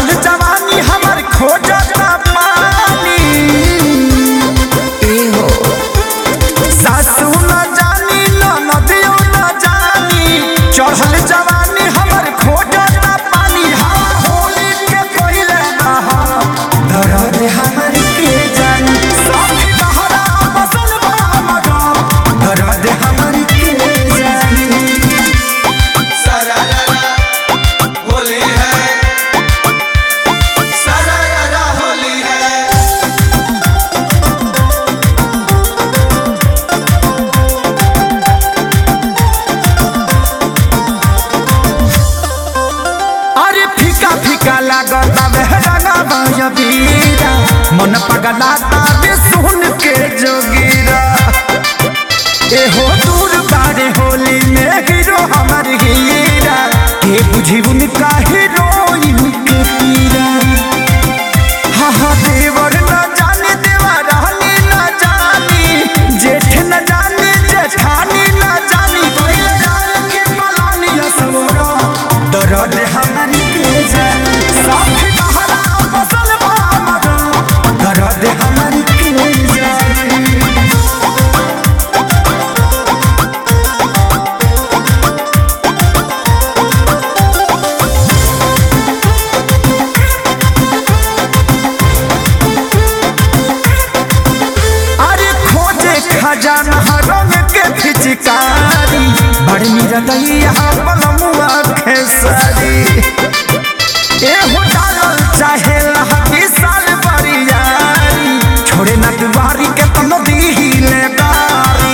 चढ़ल जवानी हमर खोजता पानी एहो सासू न जानी नदियो न जानी चढ़ल जवानी हमर खोजता पानी होली के पहिले दर्द हमर के जानी साथी बहरा बसल बा मगा दर्द हमर के जानी मन पगलाता बे सुन के जोगीरा एहो दूर बारे होली में हीरो हमर हीरा के बुझी उनका हीरोइन के पीरा हाँ देवर न जाने देवा रहनी न जानी जेठ न जाने जेठानी न जानी कोई जान के पलानी असोरा दर्द हमर के जानी साथी बहरा बसल बा मगा दर्द हमर के जानी खजाना रंग के फिचकारी बड़ निरदैया बलमुआ खेसारी एहो डालल चाहे लहकी साल बरियारी छोड़े न दुआरी के तनो दीले बारी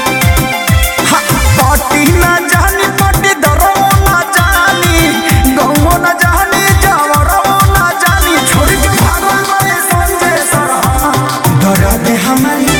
पटी न जानी पटी दरो न जानी गौ न जानी जवरो न जानी छोड़ के भागल बड़े संजय सरहा दर्द हमर